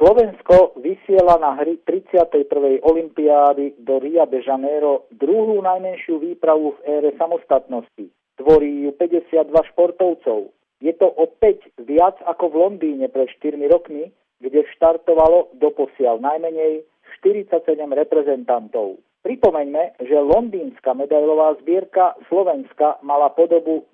Slovensko vysiela na hry 31. olympiády do Ria de Janeiro druhú najmenšiu výpravu v ére samostatnosti. Tvorí ju 52 športovcov. Je to opäť viac ako v Londýne pred 4 rokmi, kde štartovalo doposiaľ najmenej 47 reprezentantov. Pripomeňme, že londýnska medailová zbierka Slovenska mala podobu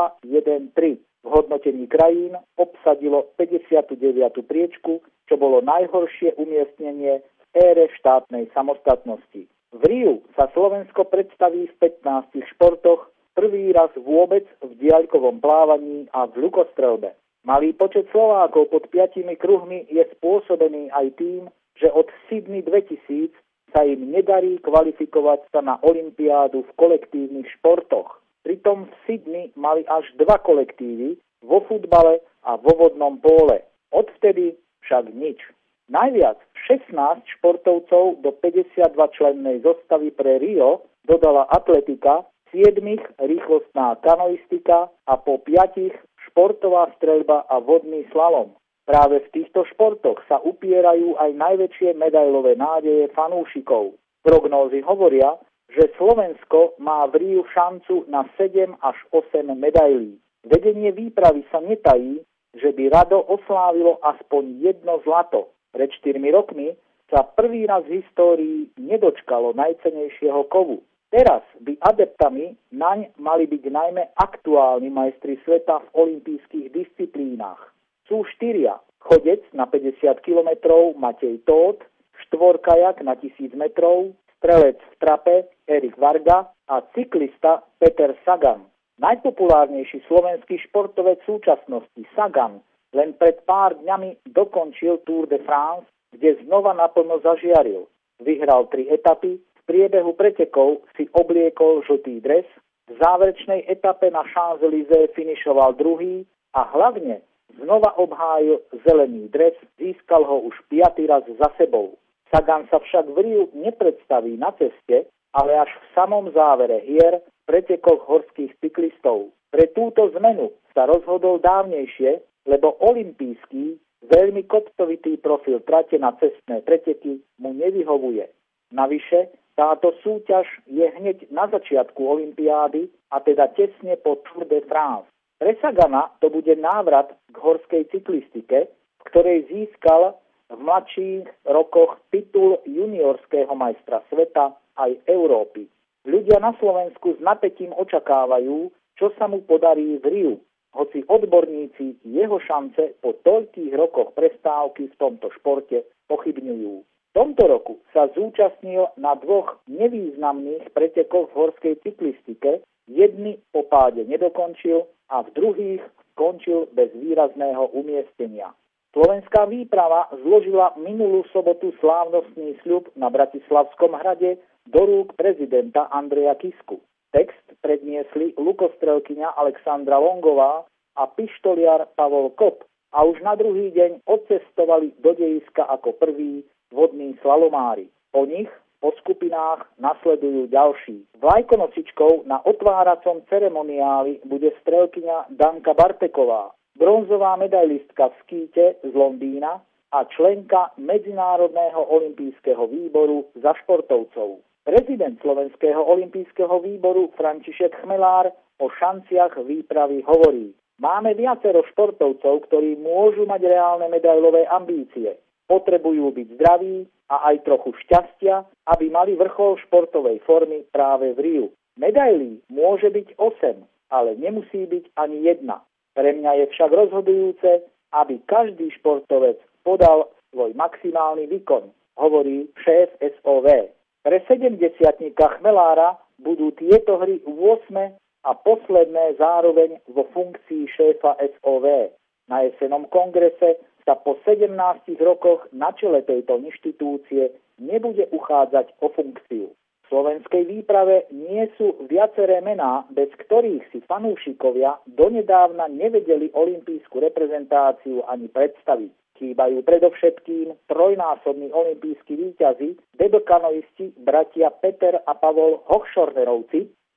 0-1-3. V hodnotení krajín obsadilo 59. priečku, čo bolo najhoršie umiestnenie v ére štátnej samostatnosti. V Riu sa Slovensko predstaví v 15 športoch, prvý raz vôbec v diaľkovom plávaní a v ľukostrelbe. Malý počet Slovákov pod 5 kruhmi je spôsobený aj tým, že od Sydney 2000 sa im nedarí kvalifikovať sa na olympiádu v kolektívnych športoch. Pritom v Sydney mali až 2 kolektívy vo futbale a vo vodnom póle. Odvtedy však nič. Najviac 16 športovcov do 52 člennej zostavy pre Rio dodala atletika, 7 rýchlostná kanoistika a po 5 športová streľba a vodný slalom. Práve v týchto športoch sa upierajú aj najväčšie medailové nádeje fanúšikov. Prognózy hovoria, že Slovensko má v Riu šancu na 7 až 8 medailí. Vedenie výpravy sa netají, že by rado oslávilo aspoň 1 zlato. Pred 4 rokmi sa prvý raz v histórii nedočkalo najcennejšieho kovu. Teraz by adeptami naň mali byť najmä aktuálni majstri sveta v olympijských disciplínach. Sú 4. Chodec na 50 kilometrov Matej Tóth, štvorkajak na 1000 metrov, strelec v trape Erik Varga a cyklista Peter Sagan. Najpopulárnejší slovenský športovec súčasnosti Sagan len pred pár dňami dokončil Tour de France, kde znova naplno zažiaril. Vyhral 3 etapy, v priebehu pretekov si obliekol žltý dres, v záverečnej etape na Champs-Élysées finišoval druhý a hlavne znova obhájil zelený dres, získal ho už 5. raz za sebou. Sagan sa však v Riu nepredstaví na ceste, ale až v samom závere hier v pretekoch horských cyklistov. Pre túto zmenu sa rozhodol dávnejšie, lebo olympijský, veľmi kopcovitý profil trate na cestné preteky mu nevyhovuje. Navyše, táto súťaž je hneď na začiatku olympiády, a teda tesne po Tour de France. Pre Sagana to bude návrat k horskej cyklistike, v ktorej získal v mladších rokoch titul juniorského majstra sveta aj Európy. Ľudia na Slovensku s napätím očakávajú, čo sa mu podarí v Riu, hoci odborníci jeho šance po toľkých rokoch prestávky v tomto športe pochybňujú. V tomto roku sa zúčastnil na 2 nevýznamných pretekoch v horskej cyklistike, jedny po páde nedokončil a v druhých skončil bez výrazného umiestnenia. Slovenská výprava zložila minulú sobotu slávnostný sľub na Bratislavskom hrade do rúk prezidenta Andreja Kisku. Text predniesli lukostrelkyňa Alexandra Longová a pištoliar Pavol Kop a už na druhý deň odcestovali do dejiska ako prví vodní slalomári. Po nich po skupinách nasledujú ďalší. Vlajkonosičkou na otváracom ceremoniáli bude strelkyňa Danka Barteková, bronzová medailistka v skíte z Londýna a členka Medzinárodného olympijského výboru za športovcov. Prezident Slovenského olympijského výboru František Chmelár o šanciach výpravy hovorí: máme viacero športovcov, ktorí môžu mať reálne medailové ambície. Potrebujú byť zdraví a aj trochu šťastia, aby mali vrchol športovej formy práve v Riu. Medailí môže byť 8, ale nemusí byť ani 1. Pre mňa je však rozhodujúce, aby každý športovec podal svoj maximálny výkon, hovorí šéf SOV. Pre 70-tníka Chmelára budú tieto hry 8 a posledné zároveň vo funkcii šéfa SOV. Na jesennom kongrese sa po 17 rokoch na čele tejto inštitúcie nebude uchádzať o funkciu. V slovenskej výprave nie sú viaceré mená, bez ktorých si fanúšikovia donedávna nevedeli olympijskú reprezentáciu ani predstaviť. Chýbajú predovšetkým trojnásobní olympijskí víťazi, debekanoisti bratia Peter a Pavol Hochschornerovci,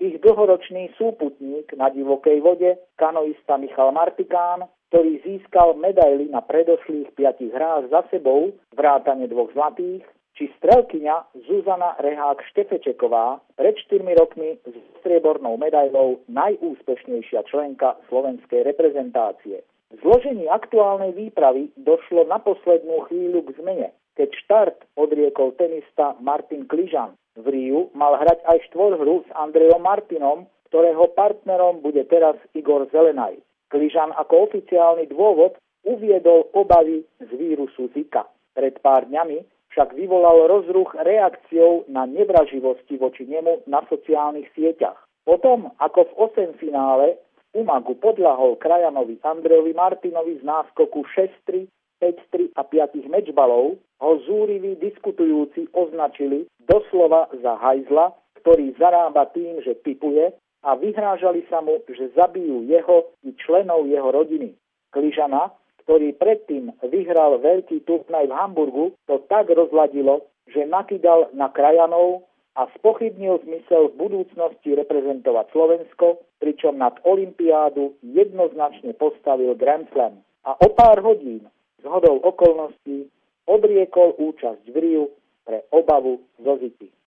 Ich dlhoročný súputník na divokej vode, kanoista Michal Martikán, ktorý získal medaily na predošlých 5 hrách za sebou, vrátane 2 zlatých, či strelkyňa Zuzana Rehák-Štefečeková, pred 4 rokmi s striebornou medailou najúspešnejšia členka slovenskej reprezentácie. V zložení aktuálnej výpravy došlo na poslednú chvíľu k zmene, keď štart odriekol tenista Martin Kližan. V Riu mal hrať aj štvorhru s Andrejom Martinom, ktorého partnerom bude teraz Igor Zelenaj. Kližan ako oficiálny dôvod uviedol obavy z vírusu Zika. Pred pár dňami však vyvolal rozruch reakciou na nevraživosti voči nemu na sociálnych sieťach. Potom, ako v 8-finále v Umagu podľahol krajanovi Andrejovi Martinovi z náskoku 6-3, 5-3 a 5 mečbalov, ho zúriví diskutujúci označili doslova za hajzla, ktorý zarába tým, že tipuje, a vyhrážali sa mu, že zabijú jeho i členov jeho rodiny. Kližana, ktorý predtým vyhral veľký turnaj v Hamburgu, to tak rozladilo, že nakydal na krajanov a spochybnil zmysel v budúcnosti reprezentovať Slovensko, pričom nad olympiádu jednoznačne postavil Grand Slam. A o pár hodín zhodou okolností odriekol účasť v Riu pre obavu zo Ziky.